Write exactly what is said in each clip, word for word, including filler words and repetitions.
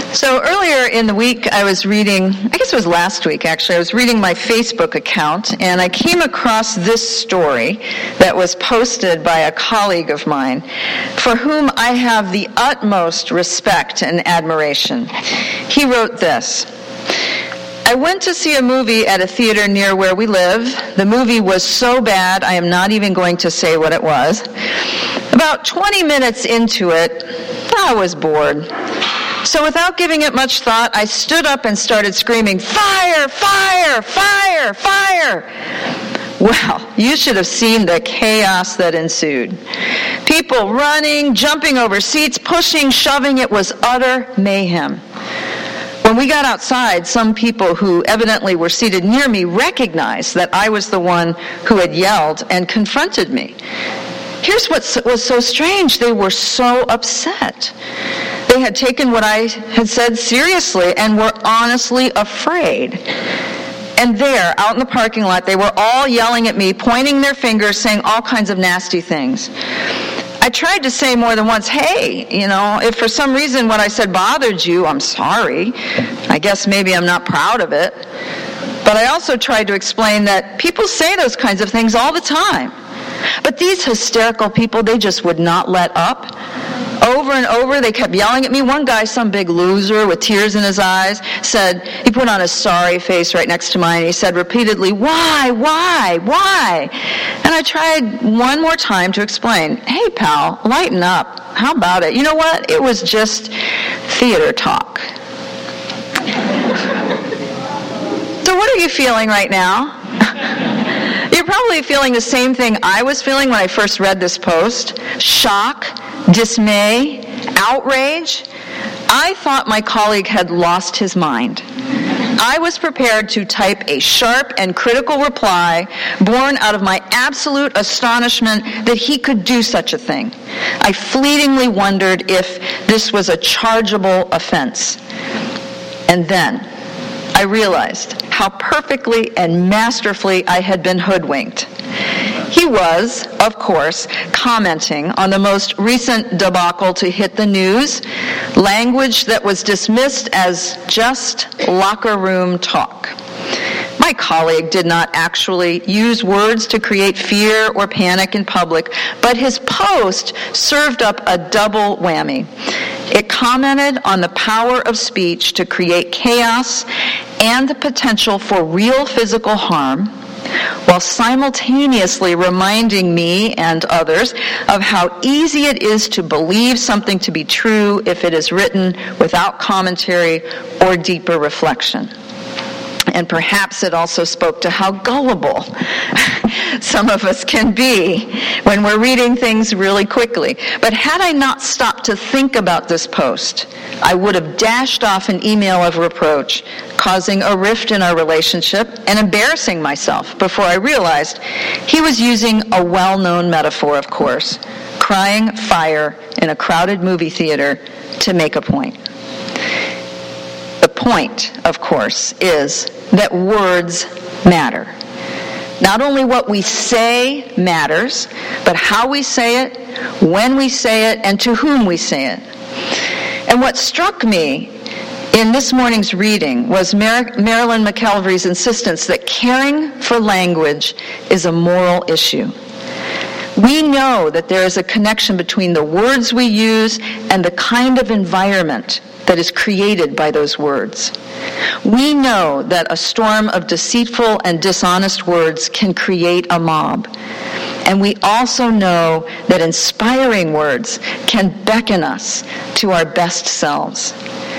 So earlier in the week, I was reading, I guess it was last week actually, I was reading my Facebook account, and I came across this story that was posted by a colleague of mine, for whom I have the utmost respect and admiration. He wrote this: I went to see a movie at a theater near where we live. The movie was so bad, I am not even going to say what it was. About twenty minutes into it, I was bored. So without giving it much thought, I stood up and started screaming, "Fire! Fire! Fire! Fire!" Well, you should have seen the chaos that ensued. People running, jumping over seats, pushing, shoving. It was utter mayhem. When we got outside, some people who evidently were seated near me recognized that I was the one who had yelled and confronted me. Here's what was so strange. They were so upset. They had taken what I had said seriously and were honestly afraid. And there, out in the parking lot, they were all yelling at me, pointing their fingers, saying all kinds of nasty things. I tried to say more than once, hey, you know, if for some reason what I said bothered you, I'm sorry. I guess maybe I'm not proud of it. But I also tried to explain that people say those kinds of things all the time. But these hysterical people, they just would not let up. Over and over, they kept yelling at me. One guy, some big loser with tears in his eyes, said, he put on a sorry face right next to mine, and he said repeatedly, why, why, why? And I tried one more time to explain, hey, pal, lighten up. How about it? You know what? It was just theater talk. So what are you feeling right now? You're probably feeling the same thing I was feeling when I first read this post. Shock, dismay, outrage. I thought my colleague had lost his mind. I was prepared to type a sharp and critical reply born out of my absolute astonishment that he could do such a thing. I fleetingly wondered if this was a chargeable offense. And then I realized how perfectly and masterfully I had been hoodwinked. He was, of course, commenting on the most recent debacle to hit the news, language that was dismissed as just locker room talk. My colleague did not actually use words to create fear or panic in public, but his post served up a double whammy. It commented on the power of speech to create chaos and the potential for real physical harm, while simultaneously reminding me and others of how easy it is to believe something to be true if it is written without commentary or deeper reflection. And perhaps it also spoke to how gullible some of us can be when we're reading things really quickly. But had I not stopped to think about this post, I would have dashed off an email of reproach, causing a rift in our relationship and embarrassing myself before I realized he was using a well-known metaphor, of course, crying fire in a crowded movie theater to make a point. The point, of course, is that words matter. Not only what we say matters, but how we say it, when we say it, and to whom we say it. And what struck me in this morning's reading was Mar- Marilyn McKelvey's insistence that caring for language is a moral issue. We know that there is a connection between the words we use and the kind of environment that is created by those words. We know that a storm of deceitful and dishonest words can create a mob. And we also know that inspiring words can beckon us to our best selves.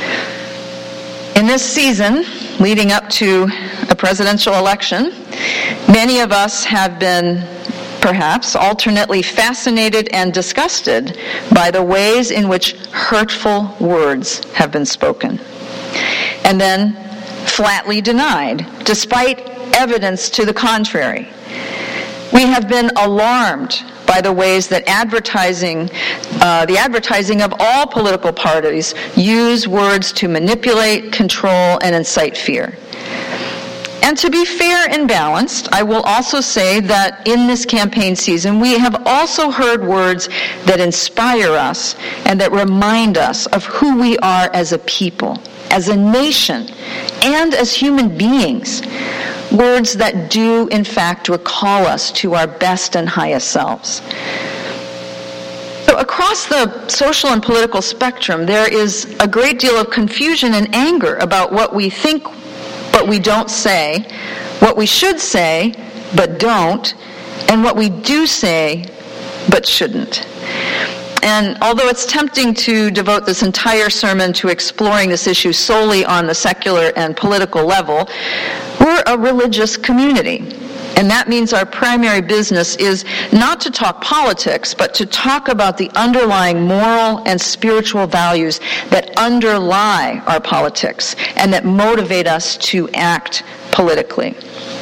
In this season, leading up to a presidential election, many of us have been perhaps alternately fascinated and disgusted by the ways in which hurtful words have been spoken, and then flatly denied, despite evidence to the contrary. We have been alarmed by the ways that advertising, uh, the advertising of all political parties use words to manipulate, control, and incite fear. And to be fair and balanced, I will also say that in this campaign season, we have also heard words that inspire us and that remind us of who we are as a people, as a nation, and as human beings. Words that do, in fact, recall us to our best and highest selves. So across the social and political spectrum, there is a great deal of confusion and anger about what we think but we don't say, what we should say but don't, and what we do say but shouldn't. And although it's tempting to devote this entire sermon to exploring this issue solely on the secular and political level, we're a religious community. And that means our primary business is not to talk politics, but to talk about the underlying moral and spiritual values that underlie our politics and that motivate us to act politically.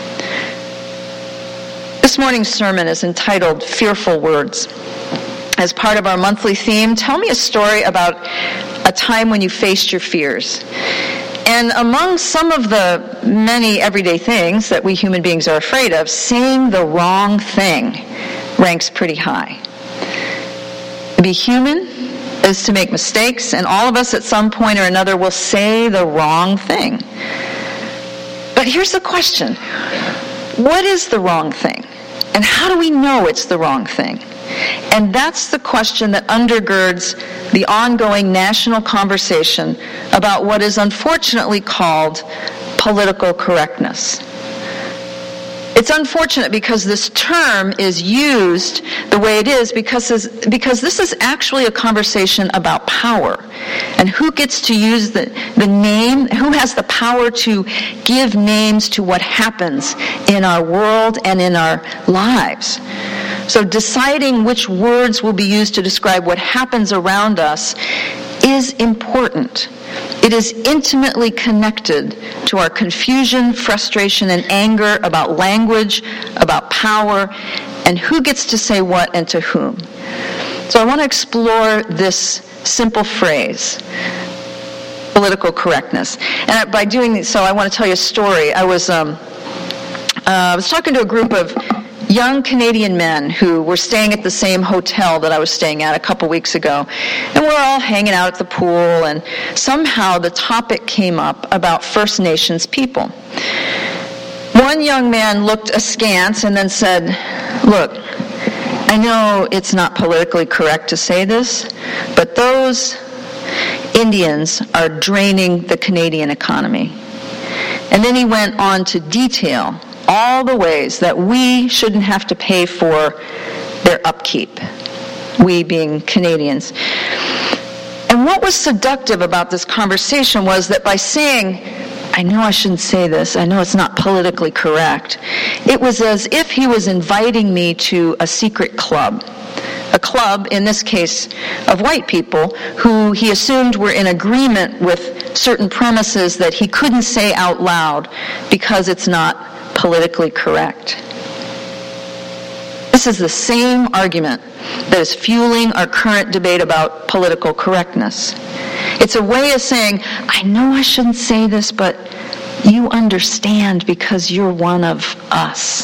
This morning's sermon is entitled Fearful Words. As part of our monthly theme, tell me a story about a time when you faced your fears. And among some of the many everyday things that we human beings are afraid of, saying the wrong thing ranks pretty high. To be human is to make mistakes, and all of us at some point or another will say the wrong thing. But here's the question. What is the wrong thing? And how do we know it's the wrong thing? And that's the question that undergirds the ongoing national conversation about what is unfortunately called political correctness. It's unfortunate because this term is used the way it is because, because this is actually a conversation about power and who gets to use the, the name, who has the power to give names to what happens in our world and in our lives. So deciding which words will be used to describe what happens around us is important. It is intimately connected to our confusion, frustration, and anger about language, about power, and who gets to say what and to whom. So I want to explore this simple phrase, political correctness. And by doing so, I want to tell you a story. I was, um, uh, I was talking to a group of young Canadian men who were staying at the same hotel that I was staying at a couple weeks ago. And we're all hanging out at the pool, and somehow the topic came up about First Nations people. One young man looked askance and then said, "Look, I know it's not politically correct to say this, but those Indians are draining the Canadian economy." And then he went on to detail all the ways that we shouldn't have to pay for their upkeep, we being Canadians. And what was seductive about this conversation was that by saying, "I know I shouldn't say this, I know it's not politically correct," it was as if he was inviting me to a secret club. A club, in this case, of white people who he assumed were in agreement with certain premises that he couldn't say out loud because it's not politically correct. This is the same argument that is fueling our current debate about political correctness. It's a way of saying, "I know I shouldn't say this, but you understand because you're one of us."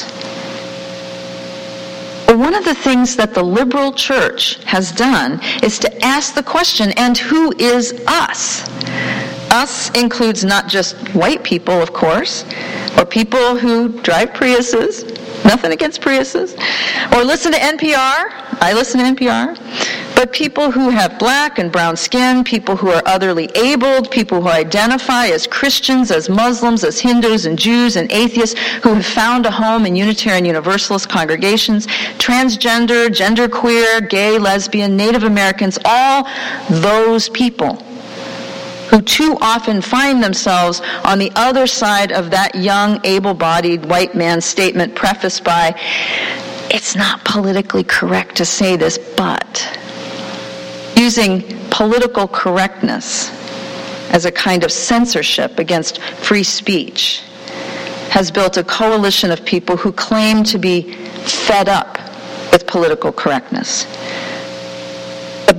But one of the things that the liberal church has done is to ask the question, and who is us? Us includes not just white people, of course, or people who drive Priuses, nothing against Priuses, or listen to N P R, I listen to N P R, but people who have black and brown skin, people who are otherly abled, people who identify as Christians, as Muslims, as Hindus and Jews and atheists, who have found a home in Unitarian Universalist congregations, transgender, genderqueer, gay, lesbian, Native Americans, all those people who too often find themselves on the other side of that young, able-bodied white man's statement prefaced by, "It's not politically correct to say this, but," using political correctness as a kind of censorship against free speech, has built a coalition of people who claim to be fed up with political correctness.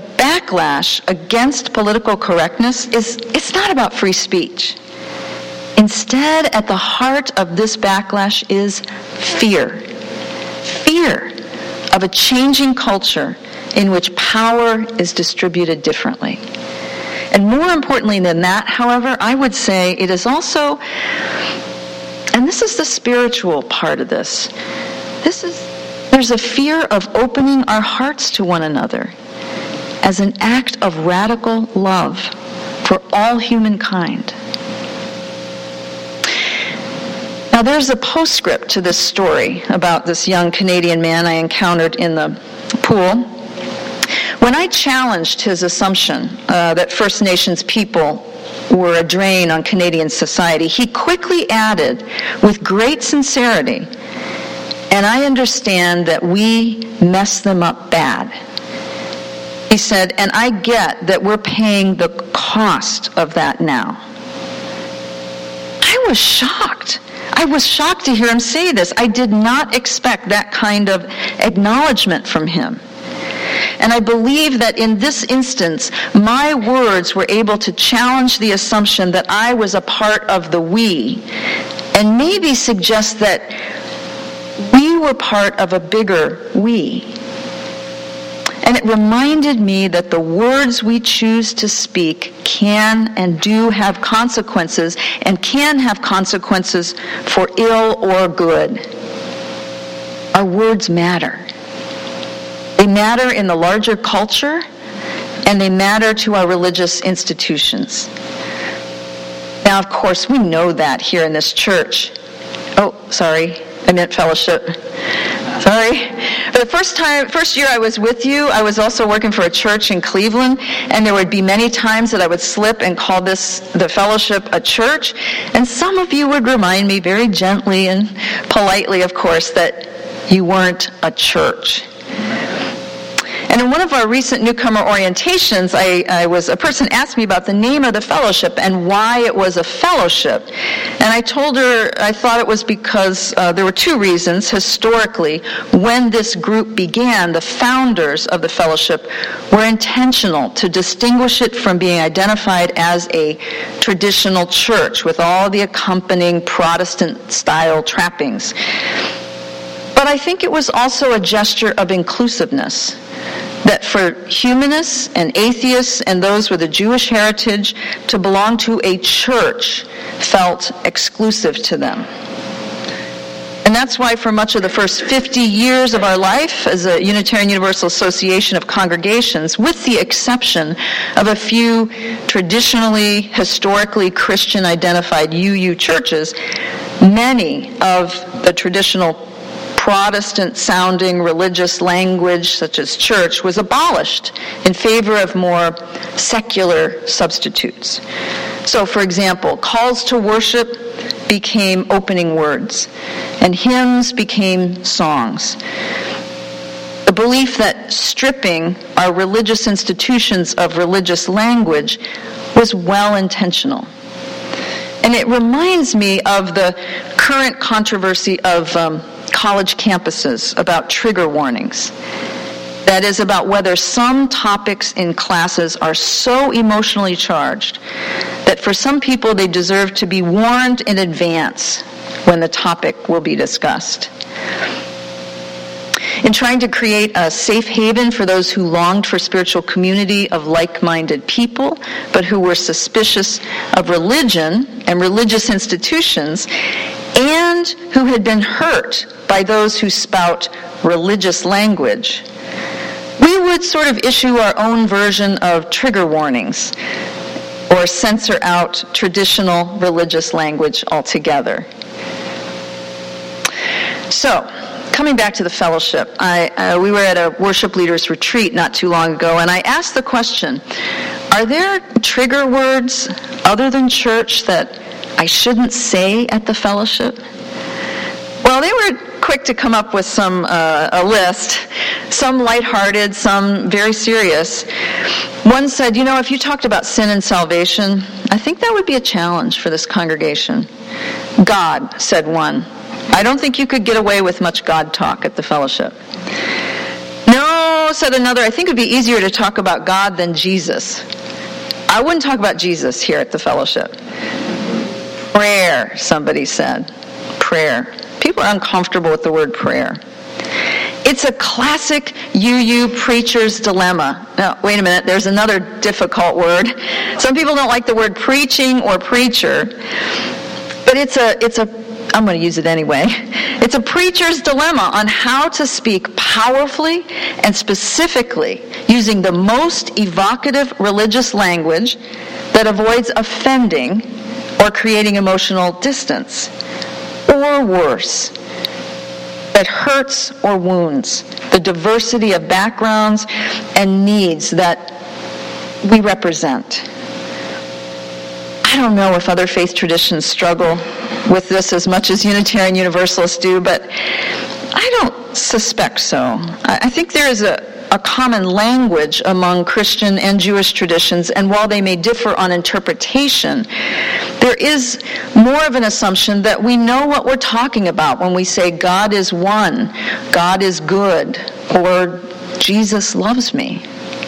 Backlash against political correctness is, it's not about free speech. Instead, at the heart of this backlash is fear. Fear of a changing culture in which power is distributed differently. And more importantly than that, however, I would say it is also, and this is the spiritual part of this, this is, there's a fear of opening our hearts to one another as an act of radical love for all humankind. Now, there's a postscript to this story about this young Canadian man I encountered in the pool. When I challenged his assumption uh, that First Nations people were a drain on Canadian society, he quickly added, with great sincerity, "And I understand that we mess them up bad." He said, "And I get that we're paying the cost of that now." I was shocked. I was shocked to hear him say this. I did not expect that kind of acknowledgement from him. And I believe that in this instance, my words were able to challenge the assumption that I was a part of the we, and maybe suggest that we were part of a bigger we. And it reminded me that the words we choose to speak can and do have consequences, and can have consequences for ill or good. Our words matter. They matter in the larger culture, and they matter to our religious institutions. Now, of course, we know that here in this church. Oh, sorry, I meant fellowship. Sorry. For the first time, first year I was with you, I was also working for a church in Cleveland, and there would be many times that I would slip and call this, the fellowship, a church, and some of you would remind me very gently and politely, of course, that you weren't a church. And in one of our recent newcomer orientations, I, I was a person asked me about the name of the fellowship and why it was a fellowship. And I told her I thought it was because uh, there were two reasons. Historically, when this group began, the founders of the fellowship were intentional to distinguish it from being identified as a traditional church with all the accompanying Protestant-style trappings. But I think it was also a gesture of inclusiveness, that for humanists and atheists and those with a Jewish heritage, to belong to a church felt exclusive to them. And that's why for much of the first fifty years of our life as a Unitarian Universal Association of Congregations, with the exception of a few traditionally, historically Christian-identified U U churches, many of the traditional Protestant-sounding religious language, such as church, was abolished in favor of more secular substitutes. So, for example, calls to worship became opening words, and hymns became songs. The belief that stripping our religious institutions of religious language was well-intentional. And it reminds me of the current controversy of um, college campuses about trigger warnings. That is, about whether some topics in classes are so emotionally charged that for some people they deserve to be warned in advance when the topic will be discussed. In trying to create a safe haven for those who longed for spiritual community of like-minded people, but who were suspicious of religion and religious institutions, and who had been hurt by those who spout religious language, we would sort of issue our own version of trigger warnings or censor out traditional religious language altogether. So, coming back to the fellowship, I, uh, we were at a worship leaders retreat not too long ago, and I asked the question, are there trigger words other than church that I shouldn't say at the fellowship? Well, they were quick to come up with some uh, a list, some lighthearted, some very serious. One said, you know, if you talked about sin and salvation, I think that would be a challenge for this congregation. God, said one. I don't think you could get away with much God talk at the fellowship. No, said another, I think it would be easier to talk about God than Jesus. I wouldn't talk about Jesus here at the fellowship. Prayer, somebody said. Prayer. People are uncomfortable with the word prayer. It's a classic U U preacher's dilemma. Now, wait a minute, there's another difficult word. Some people don't like the word preaching or preacher, but it's a, it's a, I'm going to use it anyway. It's a preacher's dilemma on how to speak powerfully and specifically using the most evocative religious language that avoids offending or creating emotional distance, or worse, that hurts or wounds the diversity of backgrounds and needs that we represent. I don't know if other faith traditions struggle with this as much as Unitarian Universalists do, but I don't suspect so. I think there is a, a common language among Christian and Jewish traditions, and while they may differ on interpretation, there is more of an assumption that we know what we're talking about when we say God is one, God is good, or Jesus loves me.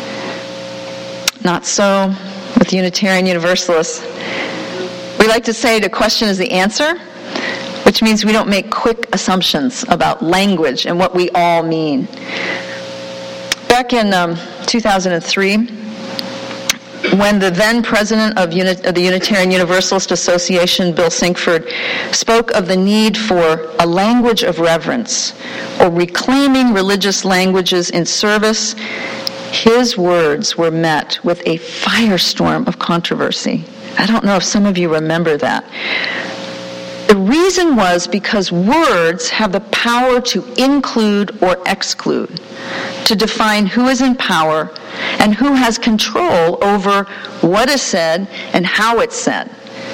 Not so with Unitarian Universalists. We like to say the question is the answer, which means we don't make quick assumptions about language and what we all mean. Back in um, two thousand three, when the then president of, Uni- of the Unitarian Universalist Association, Bill Sinkford, spoke of the need for a language of reverence or reclaiming religious languages in service, his words were met with a firestorm of controversy. I don't know if some of you remember that. The reason was because words have the power to include or exclude, to define who is in power and who has control over what is said and how it's said.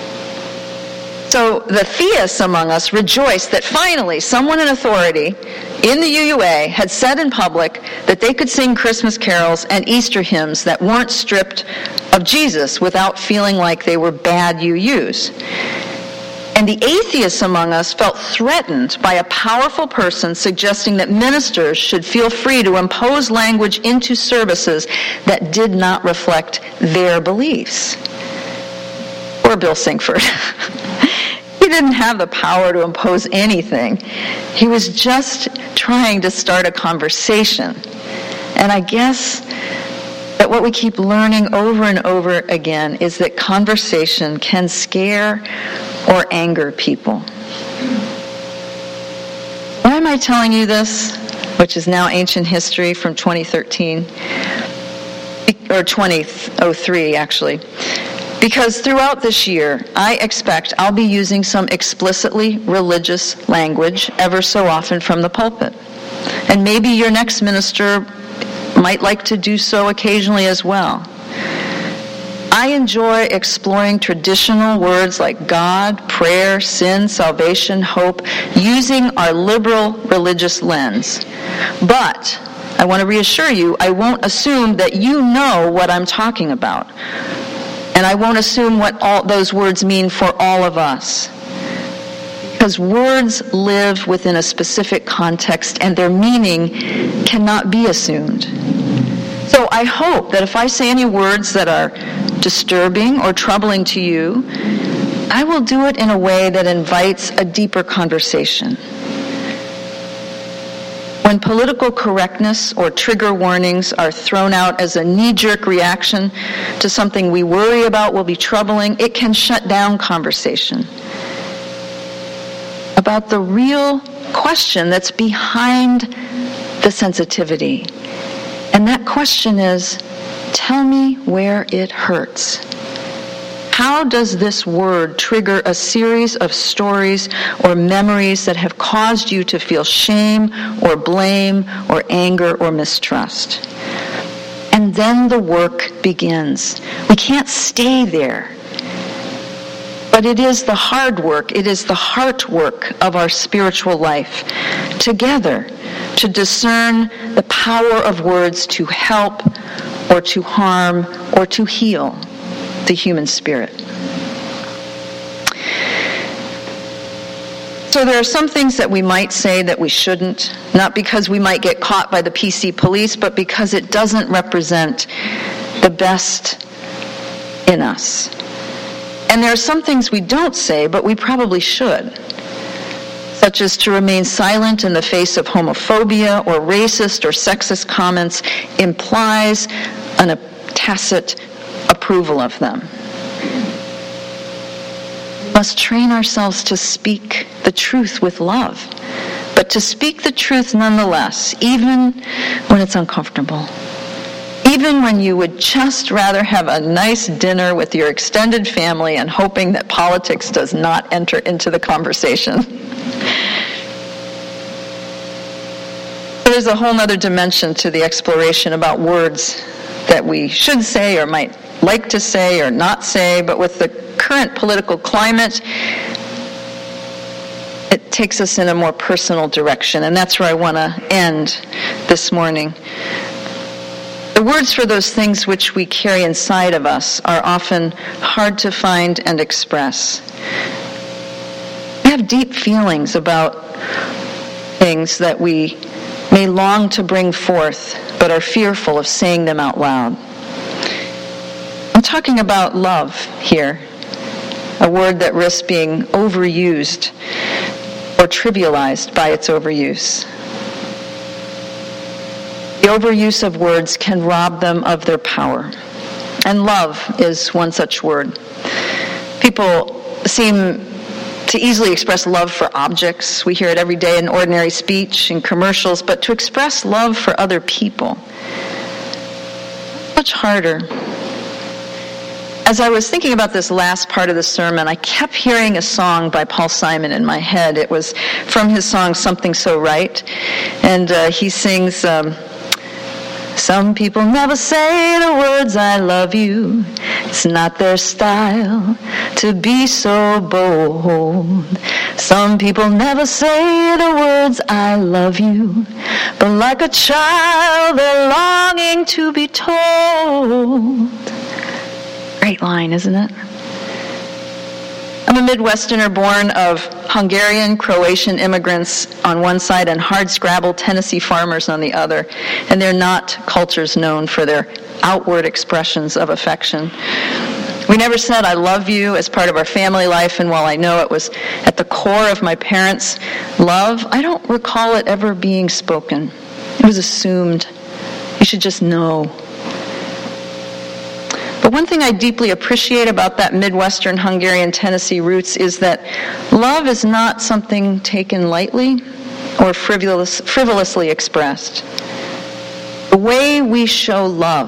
So the theists among us rejoiced that finally someone in authority in the U U A had said in public that they could sing Christmas carols and Easter hymns that weren't stripped of Jesus without feeling like they were bad U Us. And the atheists among us felt threatened by a powerful person suggesting that ministers should feel free to impose language into services that did not reflect their beliefs. Or Bill Sinkford. He didn't have the power to impose anything. He was just trying to start a conversation. And I guess that what we keep learning over and over again is that conversation can scare or anger people. Why am I telling you this, which is now ancient history from twenty thirteen, or twenty oh three actually? Because throughout this year, I expect I'll be using some explicitly religious language ever so often from the pulpit. And maybe your next minister might like to do so occasionally as well. I enjoy exploring traditional words like God, prayer, sin, salvation, hope, using our liberal religious lens. But I want to reassure you, I won't assume that you know what I'm talking about. And I won't assume what all those words mean for all of us. Because words live within a specific context and their meaning cannot be assumed. So I hope that if I say any words that are disturbing or troubling to you, I will do it in a way that invites a deeper conversation. When political correctness or trigger warnings are thrown out as a knee-jerk reaction to something we worry about will be troubling, it can shut down conversation about the real question that's behind the sensitivity. And that question is, tell me where it hurts. How does this word trigger a series of stories or memories that have caused you to feel shame or blame or anger or mistrust? And then the work begins. We can't stay there. But it is the hard work, it is the heart work of our spiritual life together to discern the power of words to help or to harm or to heal the human spirit. So there are some things that we might say that we shouldn't, not because we might get caught by the P C police, but because it doesn't represent the best in us. And there are some things we don't say, but we probably should, such as to remain silent in the face of homophobia or racist or sexist comments implies an, a tacit approval of them. We must train ourselves to speak the truth with love, but to speak the truth nonetheless, even when it's uncomfortable. Even when you would just rather have a nice dinner with your extended family and hoping that politics does not enter into the conversation. There's a whole other dimension to the exploration about words that we should say or might like to say or not say, but with the current political climate, it takes us in a more personal direction, and that's where I want to end this morning. The words for those things which we carry inside of us are often hard to find and express. We have deep feelings about things that we may long to bring forth, but are fearful of saying them out loud. I'm talking about love here, a word that risks being overused or trivialized by its overuse. The overuse of words can rob them of their power. And love is one such word. People seem to easily express love for objects. We hear it every day in ordinary speech, in commercials, but to express love for other people, much harder. As I was thinking about this last part of the sermon, I kept hearing a song by Paul Simon in my head. It was from his song, Something So Right. And uh, he sings, um, some people never say the words, I love you. It's not their style to be so bold. Some people never say the words, I love you. But like a child, they're longing to be told. Great line, isn't it? I'm a Midwesterner born of Hungarian, Croatian immigrants on one side and hardscrabble Tennessee farmers on the other. And they're not cultures known for their outward expressions of affection. We never said I love you as part of our family life, and while I know it was at the core of my parents' love, I don't recall it ever being spoken. It was assumed. You should just know. But one thing I deeply appreciate about that Midwestern Hungarian Tennessee roots is that love is not something taken lightly or frivolous, frivolously expressed. The way we show love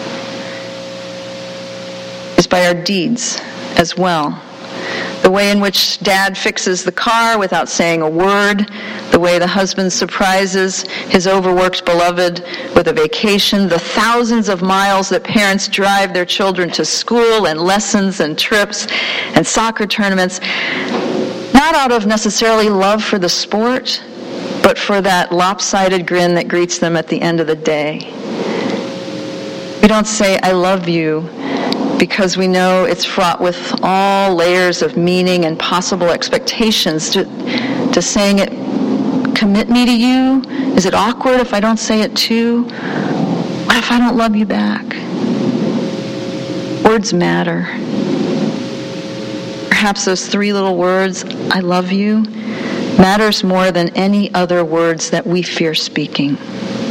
is by our deeds as well. The way in which dad fixes the car without saying a word, the way the husband surprises his overworked beloved with a vacation, the thousands of miles that parents drive their children to school and lessons and trips and soccer tournaments, not out of necessarily love for the sport, but for that lopsided grin that greets them at the end of the day. We don't say, I love you, because we know it's fraught with all layers of meaning and possible expectations. To, to saying it, commit me to you? Is it awkward if I don't say it too? What if I don't love you back? Words matter. Perhaps those three little words, I love you, matters more than any other words that we fear speaking.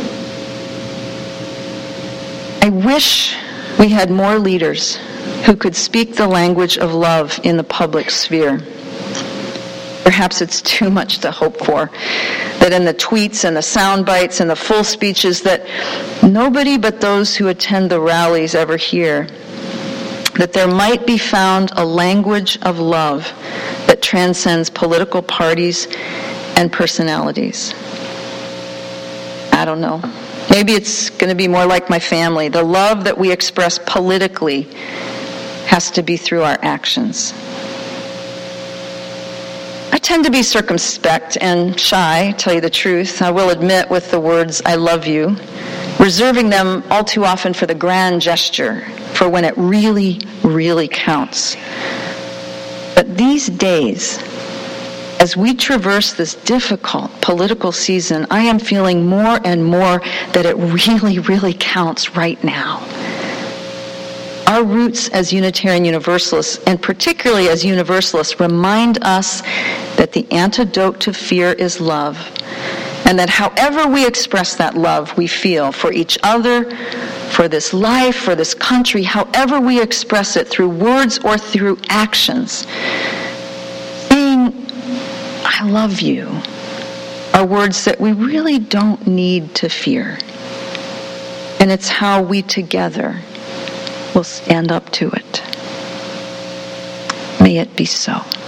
I wish we had more leaders who could speak the language of love in the public sphere. Perhaps it's too much to hope for, that in the tweets and the sound bites and the full speeches that nobody but those who attend the rallies ever hear, that there might be found a language of love that transcends political parties and personalities. I don't know. Maybe it's going to be more like my family. The love that we express politically has to be through our actions. I tend to be circumspect and shy, tell you the truth. I will admit with the words, I love you, reserving them all too often for the grand gesture, for when it really, really counts. But these days, as we traverse this difficult political season, I am feeling more and more that it really, really counts right now. Our roots as Unitarian Universalists, and particularly as Universalists, remind us that the antidote to fear is love, and that however we express that love we feel for each other, for this life, for this country, however we express it through words or through actions, saying, I love you, are words that we really don't need to fear. And it's how we together will stand up to it. May it be so.